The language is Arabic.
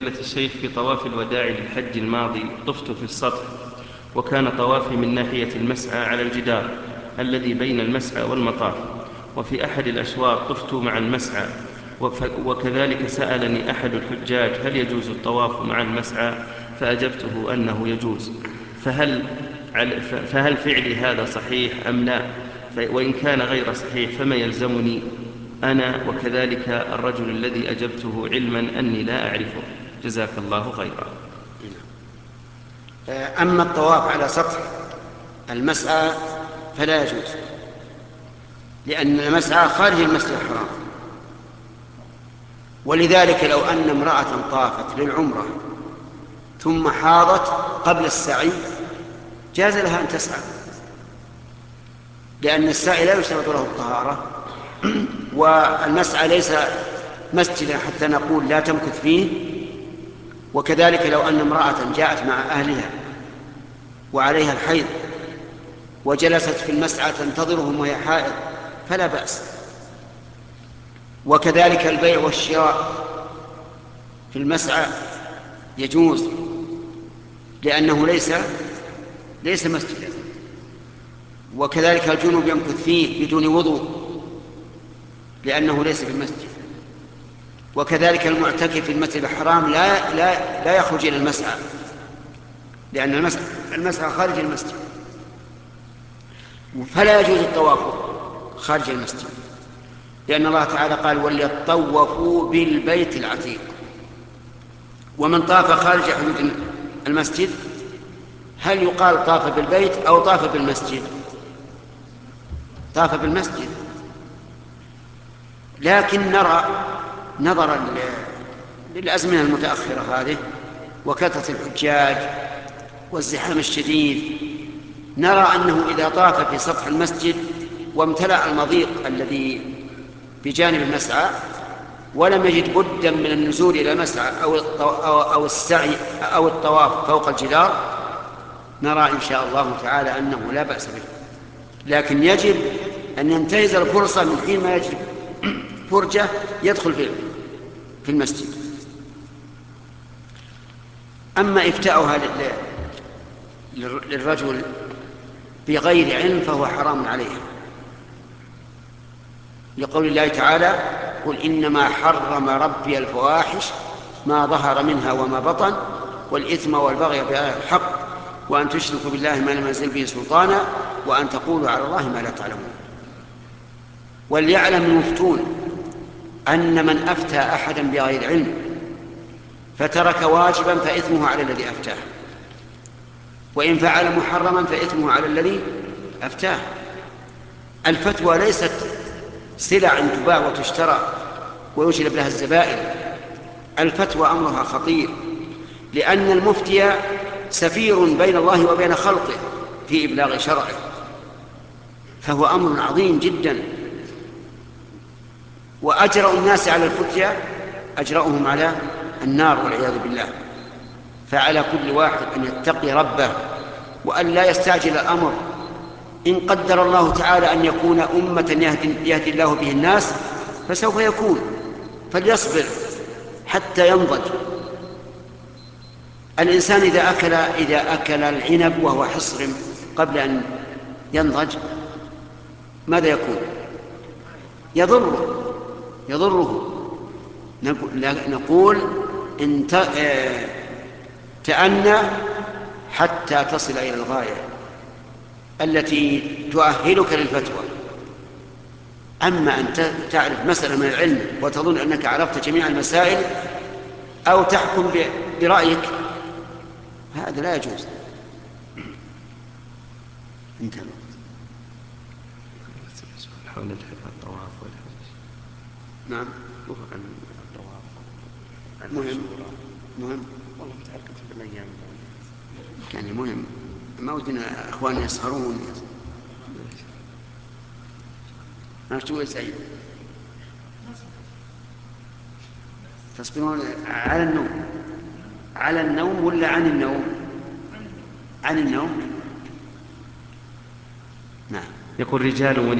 الشيخ في طواف الوداع للحج الماضي طفت في السطح، وكان طوافي من ناحية المسعى على الجدار الذي بين المسعى والمطاف، وفي أحد الأشواط طفت مع المسعى، وكذلك سألني أحد الحجاج هل يجوز الطواف مع المسعى، فأجبته أنه يجوز. فهل, فهل فعلي هذا صحيح أم لا؟ وإن كان غير صحيح فما يلزمني أنا وكذلك الرجل الذي أجبته علما أني لا أعرفه؟ جزاك الله خيرا. أما الطواف على سطح المسعى فلا يجوز، لأن المسعى خارج المسجد الحرام. ولذلك لو أن امرأة طافت للعمرة ثم حاضت قبل السعي جاز لها أن تسعى، لأن السعي لا يشترط له الطهارة، والمسعى ليس مسجدا حتى نقول لا تمكث فيه. وكذلك لو أن امرأة جاءت مع أهلها وعليها الحيض وجلست في المسعى تنتظرهم وهي حائض فلا بأس. وكذلك البيع والشراء في المسعى يجوز، لأنه ليس مسجدا. وكذلك الجنوب يمكث فيه بدون وضوء لأنه ليس بالمسجد. وكذلك المعتكف في المسجد الحرام لا يخرج إلى المسعى، لأن المسعى خارج المسجد، فلا يجوز الطواف خارج المسجد، لأن الله تعالى قال وليطوفوا بالبيت العتيق. ومن طاف خارج حدود المسجد هل يقال طاف بالبيت أو طاف بالمسجد؟ طاف بالمسجد. لكن نرى نظرا للأزمنة المتأخرة هذه وكثرة الحجاج والزحام الشديد، نرى أنه إذا طاف في سطح المسجد وامتلأ المضيق الذي بجانب المسعى ولم يجد بدا من النزول إلى المسعى أو السعي أو الطواف فوق الجدار، نرى إن شاء الله تعالى أنه لا بأس به. لكن يجب أن ينتهز الفرصة من حين ما يجب فرجة يدخل في المسجد. أما إفتاؤها للرجل بغير علم فهو حرام عليه، لقول الله تعالى قل إنما حرم ربي الفواحش ما ظهر منها وما بطن والإثم والبغي بغير الحق وأن تشركوا بالله ما لم ينزل به سلطانا وأن تقولوا على الله ما لا تعلمون. وليعلم المفتون أن من أفتى أحدا بغير علم فترك واجبا فإثمه على الذي أفتاه، وإن فعل محرما فإثمه على الذي أفتاه. الفتوى ليست سلع تباع وتشترى ويجلب لها الزبائن. الفتوى أمرها خطير، لأن المفتي سفير بين الله وبين خلقه في إبلاغ شرعه، فهو أمر عظيم جدا. وأجرأ الناس على الفتيا أجرأهم على النار والعياذ بالله. فعلى كل واحد أن يتقي ربه وأن لا يستعجل الأمر. إن قدر الله تعالى أن يكون أمة يهدي الله به الناس فسوف يكون، فليصبر حتى ينضج. الإنسان إذا أكل العنب وهو حصر قبل أن ينضج ماذا يكون؟ يضره. نقول تأنى حتى تصل إلى الغاية التي تؤهلك للفتوى. أما أن تعرف مسألة من العلم وتظن أنك عرفت جميع المسائل أو تحكم برأيك هذا لا يجوز. انتهى. حول الطواف والحج. نعم. عن الطواف عن مهم والله متعلق بالأيام يعني مهم. ما ودنا أخواني يسهرون. ما تقول سعيد؟ تصبرون على النوم ولا عن النوم؟ عن النوم. نعم. يقول رجال